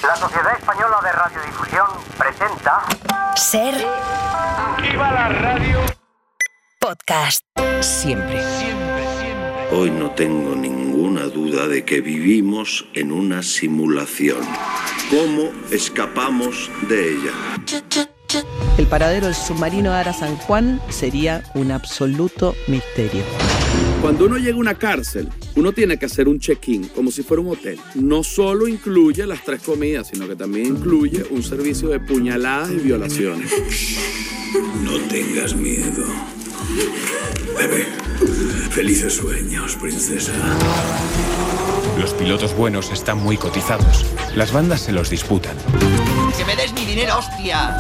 La Sociedad Española de Radiodifusión presenta... Ser... ¡Viva la radio! Podcast. Siempre. Hoy no tengo ninguna duda de que vivimos en una simulación. ¿Cómo escapamos de ella? El paradero del submarino Ara San Juan sería un absoluto misterio. Cuando uno llega a una cárcel, uno tiene que hacer un check-in, como si fuera un hotel. No solo incluye las 3 comidas, sino que también incluye un servicio de puñaladas y violaciones. No tengas miedo. Bebé, felices sueños, princesa. Los pilotos buenos están muy cotizados. Las bandas se los disputan. ¡Que me des mi dinero, hostia!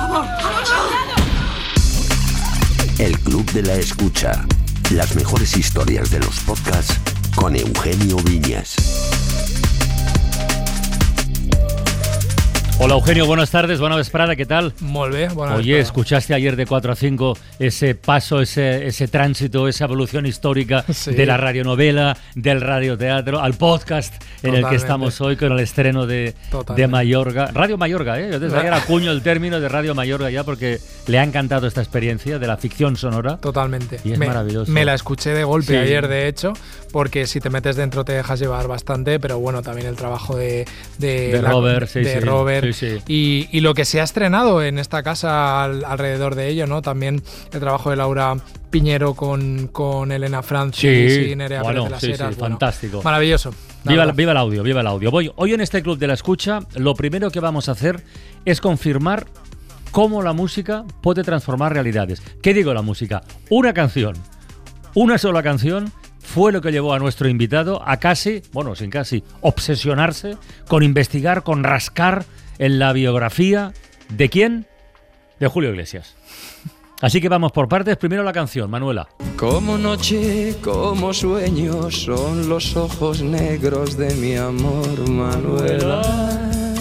El Club de la Escucha. Las mejores historias de los podcasts con Eugenio Viñas. Hola Eugenio, buenas tardes, buena vesprada, ¿qué tal? Molt bé, bona Oye, vesprada. escuchaste ayer de 4 a 5 ese paso, ese tránsito, esa evolución histórica de la radionovela, del radioteatro, al podcast en el que estamos hoy con el estreno de Mayorga. Radio Mayorga, Yo desde ayer acuño el término de Radio Mayorga ya porque le ha encantado esta experiencia de la ficción sonora. Totalmente. Y es maravilloso. Me la escuché de golpe Sí. ayer, de hecho, porque si te metes dentro te dejas llevar bastante, pero bueno, también el trabajo de Robert, Robert. Sí. Y lo que se ha estrenado en esta casa alrededor de ello, ¿no? También el trabajo de Laura Piñero con Elena Francis y Nerea Pérez de las Heras. Bueno, fantástico. Maravilloso. Viva el audio, viva el audio. Hoy en este Club de la Escucha, lo primero que vamos a hacer es confirmar cómo la música puede transformar realidades. ¿Qué digo la música? Una canción, una sola canción, fue lo que llevó a nuestro invitado a sin casi, obsesionarse con investigar, con rascar en la biografía ¿de quién? De Julio Iglesias. Así que vamos por partes. Primero la canción, Manuela. Como noche, como sueño, son los ojos negros de mi amor, Manuela.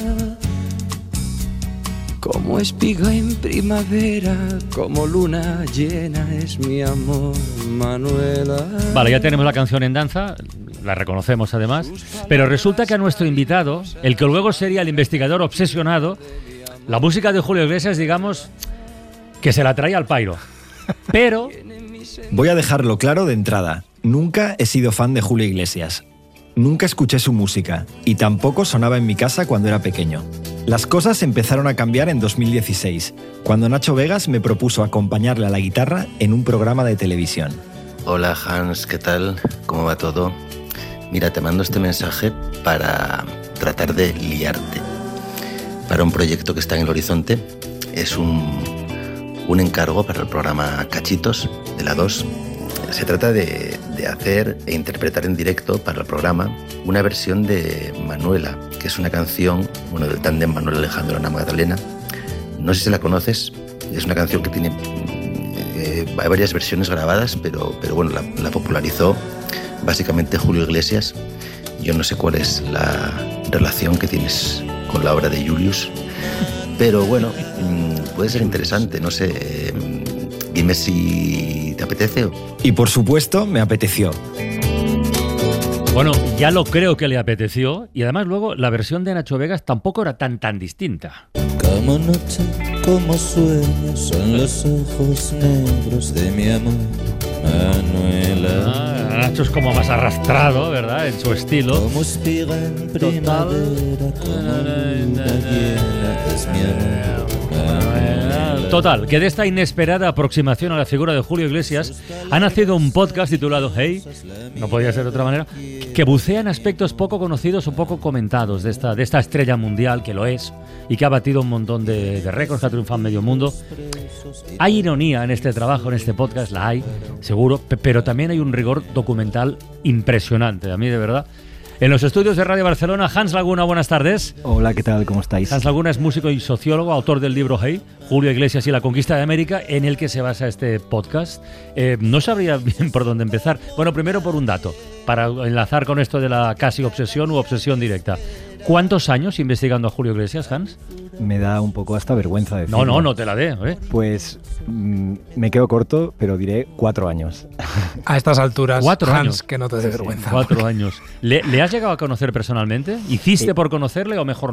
Como espiga en primavera, como luna llena es mi amor, Manuela. Vale, ya tenemos la canción en danza, la reconocemos además, pero resulta que a nuestro invitado, el que luego sería el investigador obsesionado, la música de Julio Iglesias, digamos, que se la trae al pairo. Pero... Voy a dejarlo claro de entrada, nunca he sido fan de Julio Iglesias. Nunca escuché su música y tampoco sonaba en mi casa cuando era pequeño. Las cosas empezaron a cambiar en 2016, cuando Nacho Vegas me propuso acompañarle a la guitarra en un programa de televisión. Hola Hans, ¿qué tal? ¿Cómo va todo? Mira, te mando este mensaje para tratar de liarte. Para un proyecto que está en el horizonte, es un encargo para el programa Cachitos de la 2. Se trata de hacer e interpretar en directo para el programa una versión de Manuela, que es una canción, del tándem Manuel Alejandro Ana Magdalena. No sé si la conoces, es una canción que tiene hay varias versiones grabadas, pero bueno, la popularizó básicamente Julio Iglesias. Yo no sé cuál es la relación que tienes con la obra de Julius, pero bueno, puede ser interesante, no sé, dime si te apetece. Y por supuesto, me apeteció. Bueno, ya lo creo que le apeteció, y además luego la versión de Nacho Vegas tampoco era tan distinta. Como noche, como sueño, son los ojos negros de mi amor, Manuela. Nacho es como más arrastrado, ¿verdad? En su estilo. Como espiga en primavera, como luna llena es mi amor, Manuela. Total, que de esta inesperada aproximación a la figura de Julio Iglesias ha nacido un podcast titulado Hey, no podía ser de otra manera, que bucea en aspectos poco conocidos o poco comentados de esta estrella mundial, que lo es, y que ha batido un montón de récords, que ha triunfado en medio mundo. Hay ironía en este trabajo, en este podcast, la hay, seguro, pero también hay un rigor documental impresionante, a mí de verdad. En los estudios de Radio Barcelona, Hans Laguna, buenas tardes. Hola, ¿qué tal? ¿Cómo estáis? Hans Laguna es músico y sociólogo, autor del libro Hey, Julio Iglesias y la conquista de América, en el que se basa este podcast. No sabría bien por dónde empezar. Bueno, primero por un dato, para enlazar con esto de la casi obsesión u obsesión directa. ¿Cuántos años investigando a Julio Iglesias, Hans? Me da un poco hasta vergüenza decirlo. No te la dé. Pues me quedo corto, pero diré 4 años. A estas alturas, 4 Hans, años. que no te dé vergüenza. 4 años. ¿Le has llegado a conocer personalmente? ¿Hiciste por conocerle o mejor no?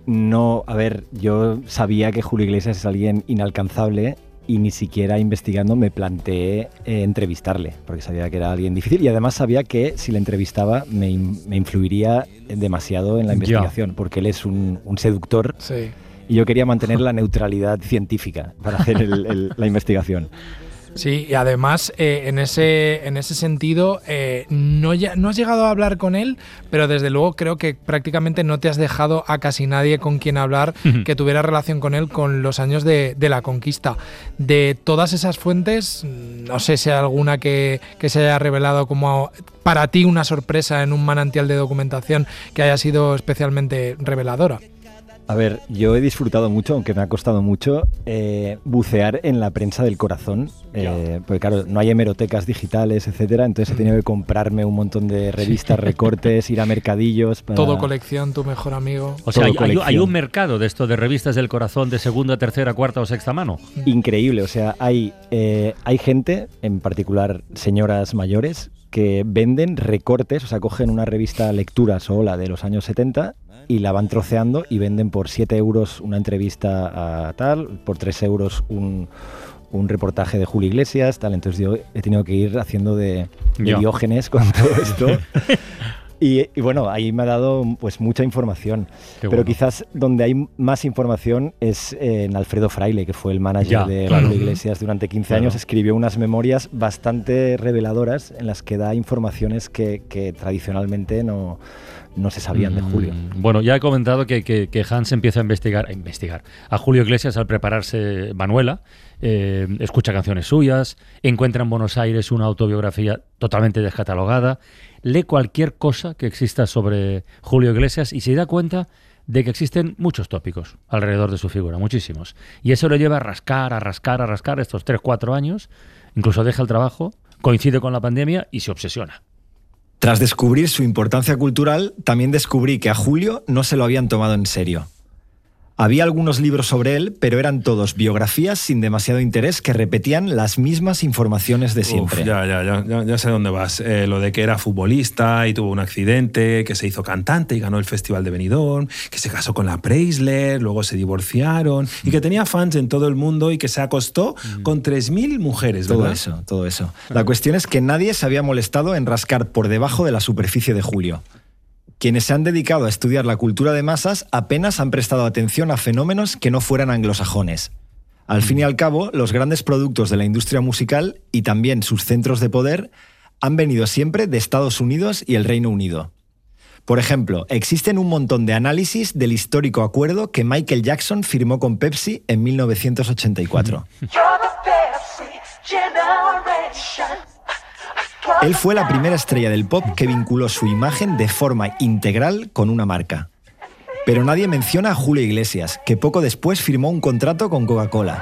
No, a ver, yo sabía que Julio Iglesias es alguien inalcanzable y ni siquiera investigando me planteé entrevistarle, porque sabía que era alguien difícil y además sabía que si le entrevistaba me influiría demasiado en la investigación, porque él es un seductor. Sí. Y yo quería mantener la neutralidad científica para hacer la investigación. Sí, y además en ese sentido no has llegado a hablar con él, pero desde luego creo que prácticamente no te has dejado a casi nadie con quien hablar que tuviera relación con él con los años de la conquista. De todas esas fuentes, no sé si hay alguna que se haya revelado como para ti una sorpresa en un manantial de documentación que haya sido especialmente reveladora. A ver, yo he disfrutado mucho, aunque me ha costado mucho, bucear en la prensa del corazón, porque claro, no hay hemerotecas digitales, etcétera, entonces he tenido que comprarme un montón de revistas, recortes, ir a mercadillos. Todo colección, tu mejor amigo. O sea, hay un mercado de esto, de revistas del corazón de segunda, tercera, cuarta o sexta mano. Increíble, o sea, hay gente, en particular señoras mayores, que venden recortes, o sea, cogen una revista Lectura Sola de los años 70 y la van troceando y venden por 7 euros una entrevista a tal, por 3 euros un reportaje de Julio Iglesias, tal. Entonces yo he tenido que ir haciendo de Diógenes con todo esto. Y bueno, ahí me ha dado pues mucha información. Pero quizás donde hay más información es en Alfredo Fraile, que fue el manager de Julio Iglesias durante 15 años. Escribió unas memorias bastante reveladoras en las que da informaciones que tradicionalmente no se sabían de Julio. Bueno, ya he comentado que Hans empieza a investigar a Julio Iglesias al prepararse Manuela, escucha canciones suyas, encuentra en Buenos Aires una autobiografía totalmente descatalogada, lee cualquier cosa que exista sobre Julio Iglesias y se da cuenta de que existen muchos tópicos alrededor de su figura, muchísimos. Y eso lo lleva a rascar estos 3-4 años, incluso deja el trabajo, coincide con la pandemia y se obsesiona. Tras descubrir su importancia cultural, también descubrí que a Julio no se lo habían tomado en serio. Había algunos libros sobre él, pero eran todos biografías sin demasiado interés que repetían las mismas informaciones de siempre. Ya sé dónde vas. Lo de que era futbolista y tuvo un accidente, que se hizo cantante y ganó el Festival de Benidorm, que se casó con la Preisler, luego se divorciaron y que tenía fans en todo el mundo y que se acostó con 3.000 mujeres, ¿verdad? Todo eso. La cuestión es que nadie se había molestado en rascar por debajo de la superficie de Julio. Quienes se han dedicado a estudiar la cultura de masas apenas han prestado atención a fenómenos que no fueran anglosajones. Al fin y al cabo, los grandes productos de la industria musical y también sus centros de poder han venido siempre de Estados Unidos y el Reino Unido. Por ejemplo, existen un montón de análisis del histórico acuerdo que Michael Jackson firmó con Pepsi en 1984. Él fue la primera estrella del pop que vinculó su imagen de forma integral con una marca. Pero nadie menciona a Julio Iglesias, que poco después firmó un contrato con Coca-Cola.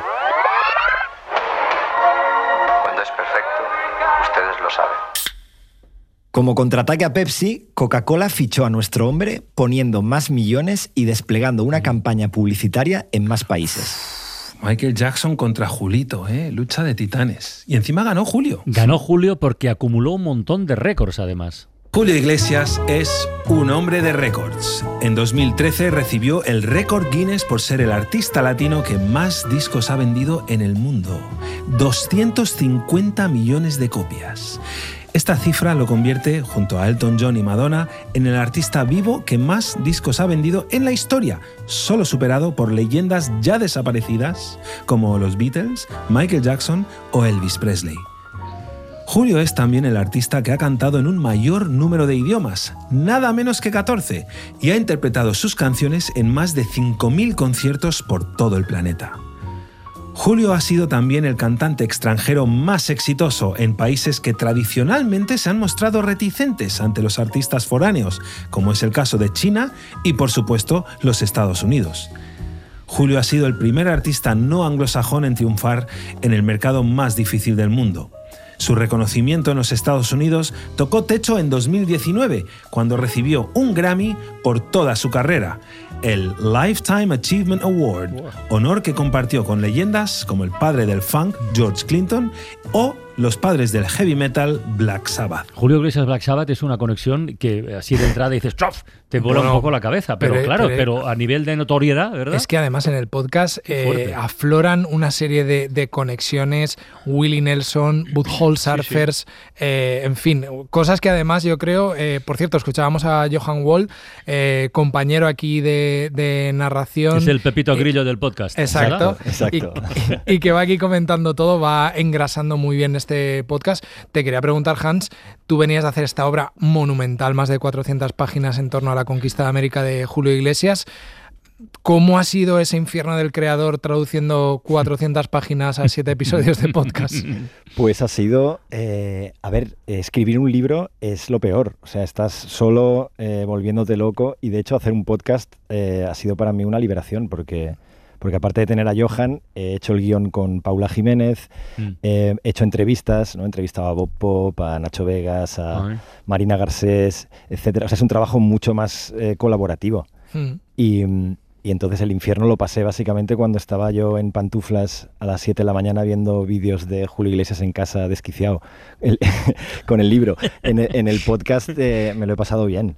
Cuando es perfecto, ustedes lo saben. Como contraataque a Pepsi, Coca-Cola fichó a nuestro hombre poniendo más millones y desplegando una campaña publicitaria en más países. Michael Jackson contra Julito, lucha de titanes. Y encima ganó Julio. Ganó Julio porque acumuló un montón de récords, además. Julio Iglesias es un hombre de récords. En 2013 recibió el récord Guinness por ser el artista latino que más discos ha vendido en el mundo. 250 millones de copias. Esta cifra lo convierte, junto a Elton John y Madonna, en el artista vivo que más discos ha vendido en la historia, solo superado por leyendas ya desaparecidas como los Beatles, Michael Jackson o Elvis Presley. Julio es también el artista que ha cantado en un mayor número de idiomas, nada menos que 14, y ha interpretado sus canciones en más de 5.000 conciertos por todo el planeta. Julio ha sido también el cantante extranjero más exitoso en países que tradicionalmente se han mostrado reticentes ante los artistas foráneos, como es el caso de China y, por supuesto, los Estados Unidos. Julio ha sido el primer artista no anglosajón en triunfar en el mercado más difícil del mundo. Su reconocimiento en los Estados Unidos tocó techo en 2019, cuando recibió un Grammy por toda su carrera, el Lifetime Achievement Award, honor que compartió con leyendas como el padre del funk, George Clinton, o los padres del heavy metal, Black Sabbath. Julio Iglesias Black Sabbath es una conexión que así de entrada dices ¡chof! te vuela Bueno, un poco la cabeza, pero a nivel de notoriedad, ¿verdad? Es que además en el podcast afloran una serie de conexiones, Willie Nelson, Butthole Surfers, en fin, cosas que además yo creo, por cierto, escuchábamos a Johan Wall, compañero aquí de narración. Es el Pepito Grillo del podcast. Exacto. Y que va aquí comentando todo, va engrasando muy bien este podcast. Te quería preguntar, Hans, tú venías de hacer esta obra monumental, más de 400 páginas en torno a la conquista de América de Julio Iglesias. ¿Cómo ha sido ese infierno del creador traduciendo 400 páginas a 7 episodios de podcast? Pues ha sido, escribir un libro es lo peor. O sea, estás solo volviéndote loco, y de hecho hacer un podcast ha sido para mí una liberación, porque aparte de tener a Johan, he hecho el guión con Paula Jiménez, he hecho entrevistas, ¿no? He entrevistado a Bob Pop, a Nacho Vegas, a Marina Garcés, etcétera. O sea, es un trabajo mucho más colaborativo. Y entonces el infierno lo pasé básicamente cuando estaba yo en pantuflas a las 7 de la mañana viendo vídeos de Julio Iglesias en casa, desquiciado con el libro. En el podcast me lo he pasado bien.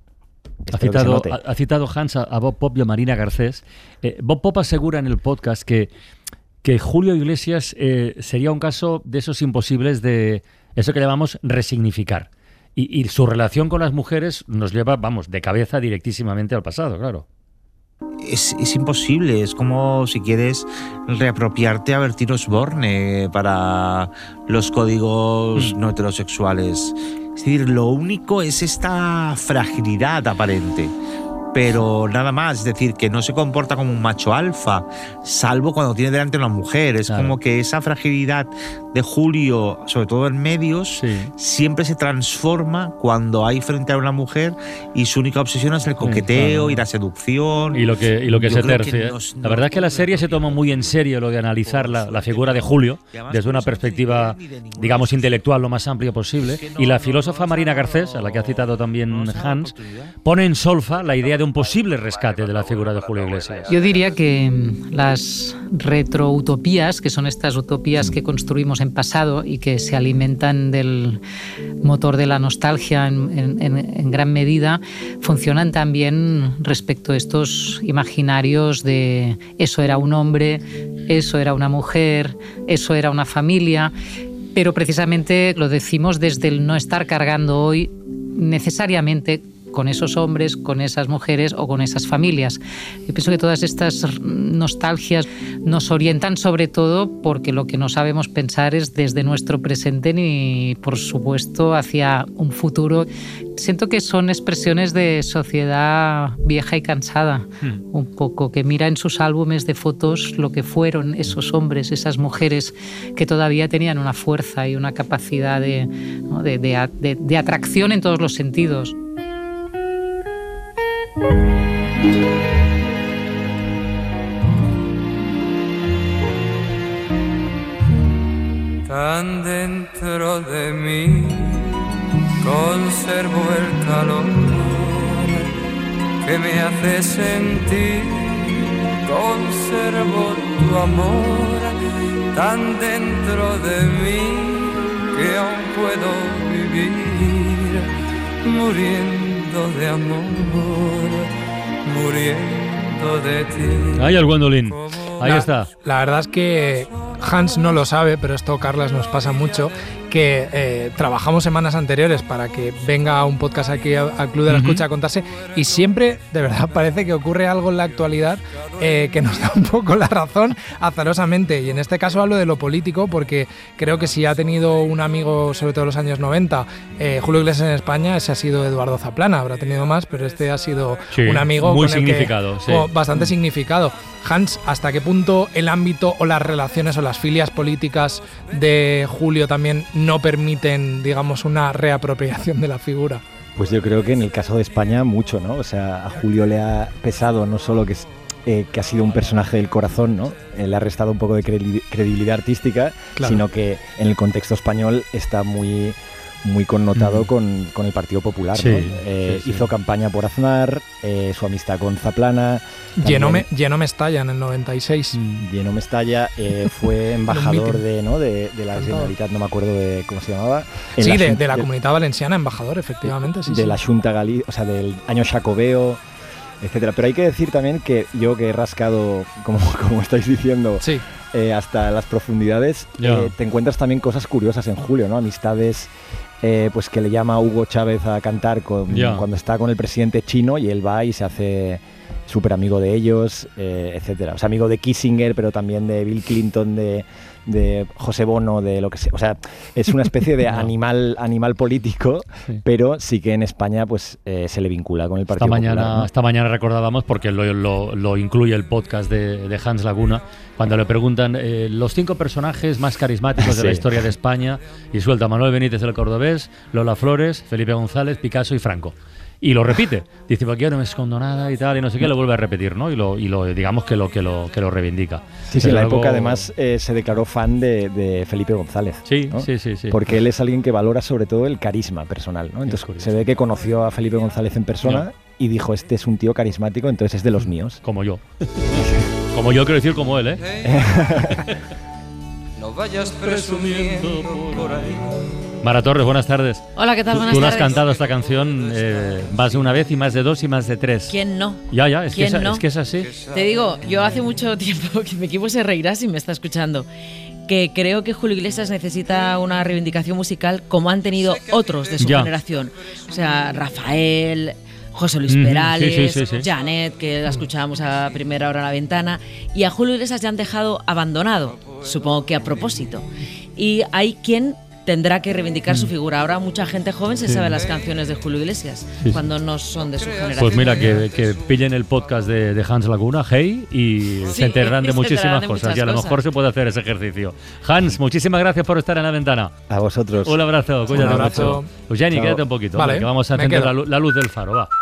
Ha citado Hans a Bob Pop y a Marina Garcés. Bob Pop asegura en el podcast que Julio Iglesias sería un caso de esos imposibles, de eso que llamamos resignificar. Y su relación con las mujeres nos lleva, de cabeza directísimamente al pasado, claro. Es imposible, es como si quieres reapropiarte a Bertín Osborne para los códigos no heterosexuales. Es decir, lo único es esta fragilidad aparente, pero nada más. Es decir, que no se comporta como un macho alfa, salvo cuando tiene delante una mujer. Es como que esa fragilidad de Julio, sobre todo en medios, siempre se transforma cuando hay frente a una mujer y su única obsesión es el coqueteo y la seducción. Y lo que se tercia. La verdad es que la serie se toma muy en serio lo de analizar la figura de Julio desde una perspectiva, digamos, intelectual lo más amplia posible. Y la filósofa Marina Garcés, a la que ha citado también Hans, pone en solfa la idea de un posible rescate de la figura de Julio Iglesias. Yo diría que las retroutopías, que son estas utopías que construimos en pasado y que se alimentan del motor de la nostalgia en gran medida, funcionan también respecto a estos imaginarios de eso era un hombre, eso era una mujer, eso era una familia, pero precisamente lo decimos desde el no estar cargando hoy necesariamente con esos hombres, con esas mujeres o con esas familias. Yo pienso que todas estas nostalgias nos orientan sobre todo porque lo que no sabemos pensar es desde nuestro presente ni, por supuesto, hacia un futuro. Siento que son expresiones de sociedad vieja y cansada, un poco, que mira en sus álbumes de fotos lo que fueron esos hombres, esas mujeres que todavía tenían una fuerza y una capacidad de atracción en todos los sentidos. Tan dentro de mí conservo el calor que me hace sentir, conservo tu amor tan dentro de mí que aún puedo vivir muriendo de amor, muriendo de ti. Ay, el Gwendolyn. Ahí está. La verdad es que Hans no lo sabe, pero esto, Carlas, nos pasa mucho, que trabajamos semanas anteriores para que venga un podcast aquí al Club de la Escucha a contarse, y siempre, de verdad, parece que ocurre algo en la actualidad que nos da un poco la razón azarosamente. Y en este caso hablo de lo político, porque creo que si ha tenido un amigo, sobre todo en los años 90, Julio Iglesias en España, ese ha sido Eduardo Zaplana. Habrá tenido más, pero este ha sido un amigo muy con el significado, que, bastante significado. Hans, ¿hasta qué punto el ámbito o las relaciones o las filias políticas de Julio también no permiten, digamos, una reapropiación de la figura? Pues yo creo que en el caso de España mucho, ¿no? O sea, a Julio le ha pesado no solo que ha sido un personaje del corazón, ¿no? Le ha restado un poco de credibilidad artística, claro, sino que en el contexto español está muy muy connotado con el Partido Popular. Sí, ¿no? sí. Hizo campaña por Aznar, su amistad con Zaplana. Llenó Mestalla en el 96. Llenó Mestalla, fue embajador de la Generalitat, no me acuerdo de cómo se llamaba. Sí, de la Comunitat Valenciana, embajador, efectivamente. Sí, de la Xunta Galí, o sea, del año Xacobeo, etcétera. Pero hay que decir también que yo, que he rascado, como estáis diciendo, hasta las profundidades, te encuentras también cosas curiosas en Julio, ¿no? Amistades, pues que le llama a Hugo Chávez a cantar cuando está con el presidente chino, y él va y se hace súper amigo de ellos, etcétera. O sea, amigo de Kissinger, pero también de Bill Clinton, de José Bono, de lo que sea. O sea, es una especie de animal político, pero sí que en España pues se le vincula con el Partido Popular, ¿no? Esta mañana recordábamos, porque lo incluye el podcast de Hans Laguna, cuando le preguntan los 5 personajes más carismáticos de la historia de España, y suelta Manuel Benítez el Cordobés, Lola Flores, Felipe González, Picasso y Franco. Y lo repite, dice, porque yo no me escondo nada y tal, y no sé qué, lo vuelve a repetir, ¿no? Y lo digamos que lo reivindica. Sí, en la época además se declaró fan de Felipe González. Sí, ¿no? sí. Porque él es alguien que valora sobre todo el carisma personal, ¿no? Entonces se ve que conoció a Felipe González en persona y dijo, este es un tío carismático, entonces es de los míos. Como yo. Como yo, quiero decir como él, ¿eh? No vayas presumiendo por ahí. Mara Torres, buenas tardes. Hola, ¿qué tal? Buenas tardes. Tú la tardes. has cantado esta canción más de una vez, y más de 2 y más de 3. ¿Quién no? Ya, es que es así. Te digo, yo hace mucho tiempo, que mi equipo se reirá si me está escuchando, que creo que Julio Iglesias necesita una reivindicación musical como han tenido otros de su generación. O sea, Rafael, José Luis Perales, Janet, que la escuchábamos a primera hora en La Ventana, y a Julio Iglesias ya han dejado abandonado, supongo que a propósito. Y hay quien tendrá que reivindicar su figura. Ahora mucha gente joven se sabe las canciones de Julio Iglesias, cuando no son de su generación. Pues mira, que pillen el podcast de Hans Laguna, Hey, y se enterarán de muchísimas cosas. Y a lo mejor se puede hacer ese ejercicio. Hans, muchísimas gracias por estar en La Ventana. A vosotros. Un abrazo, cuídate mucho. Pues Jenny, quédate un poquito, vale, que vamos a encender la luz del faro, va.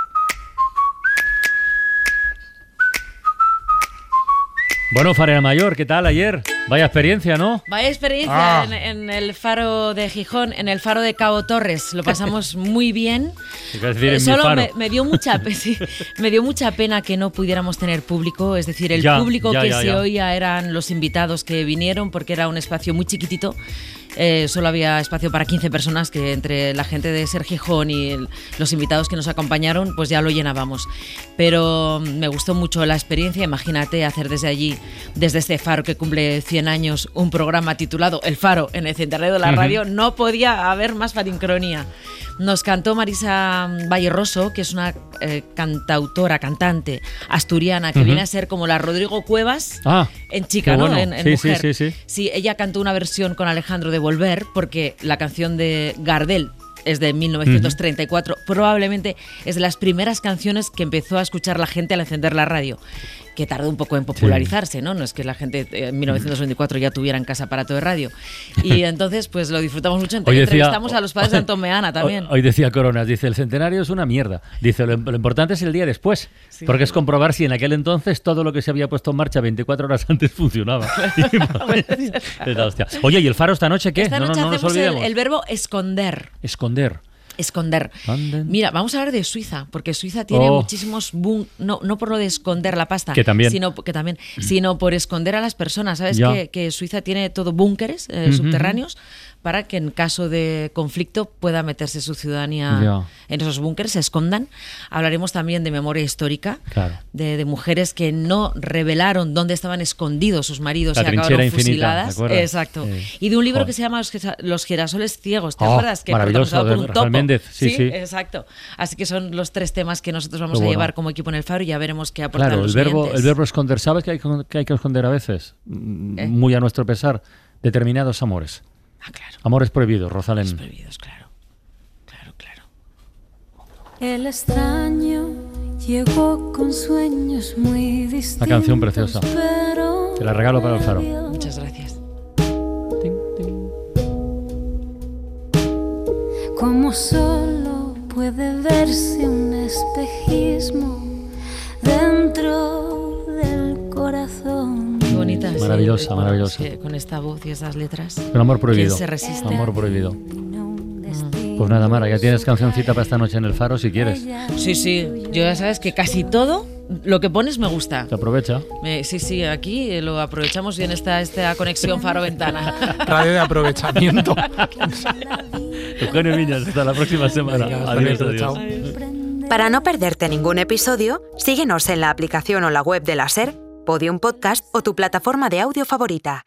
Bueno, Farera Mayor, ¿qué tal ayer? Vaya experiencia, ¿no? Vaya experiencia en el faro de Gijón, en el faro de Cabo Torres. Lo pasamos muy bien. Solo me dio mucha pena que no pudiéramos tener público. Es decir, el público que se oía eran los invitados que vinieron, porque era un espacio muy chiquitito. Solo había espacio para 15 personas, que entre la gente de Ser Gijón y los invitados que nos acompañaron, pues ya lo llenábamos. Pero me gustó mucho la experiencia. Imagínate hacer desde allí, desde este faro que cumple 100 años, un programa titulado El Faro en el centenario de la radio. No podía haber más farincronía. Nos cantó Marisa Valleroso, que es una cantante asturiana, que viene a ser como la Rodrigo Cuevas en chica, ¿no? En mujer. Sí, ella cantó una versión con Alejandro de Volver, porque la canción de Gardel es de 1934, probablemente es de las primeras canciones que empezó a escuchar la gente al encender la radio, que tardó un poco en popularizarse, ¿no? No es que la gente en 1924 ya tuviera en casa aparato de radio. Y entonces, pues lo disfrutamos mucho. Entrevistamos a los padres de Antón Meana también. Hoy decía Coronas, dice, el centenario es una mierda. Dice, lo importante es el día después, porque es comprobar si en aquel entonces todo lo que se había puesto en marcha 24 horas antes funcionaba. Oye, ¿y el faro esta noche qué? Esta noche hacemos el verbo esconder. Esconder. Mira, vamos a hablar de Suiza, porque Suiza tiene muchísimos no por lo de esconder la pasta, sino por esconder a las personas. ¿Sabes que Suiza tiene todo búnkeres subterráneos para que en caso de conflicto pueda meterse su ciudadanía en esos búnkeres, se escondan? Hablaremos también de memoria histórica, de mujeres que no revelaron dónde estaban escondidos sus maridos y acabaron fusiladas. Exacto. Y de un libro que se llama Los girasoles ciegos. ¿Te acuerdas? Que maravilloso, por un topo. Méndez. Sí. Exacto. Así que son los 3 temas que nosotros vamos a llevar como equipo en el faro, y ya veremos qué aportan los oyentes. El verbo esconder, ¿sabes que hay que esconder a veces? Muy a nuestro pesar, determinados amores. Claro. Amores prohibidos, Rosalén. Amores prohibidos, claro. El extraño llegó con sueños muy distintos. Una canción preciosa. Te la regalo para el faro. Muchas gracias. Como solo puede verse un espejismo dentro del corazón. Qué bonita. Maravillosa. Con esta voz y esas letras. Un amor prohibido. ¿Quién se resiste? Amor prohibido. Pues nada, Mara, ya tienes cancioncita para esta noche en el Faro si quieres. Sí, yo ya sabes que casi todo lo que pones me gusta. ¿Te aprovecha? Sí, aquí lo aprovechamos bien esta conexión Faro-Ventana. Radio de aprovechamiento. Eugenio Viñas, hasta la próxima semana. Adiós. Para no perderte ningún episodio, síguenos en la aplicación o la web de la SER, Podium Podcast o tu plataforma de audio favorita.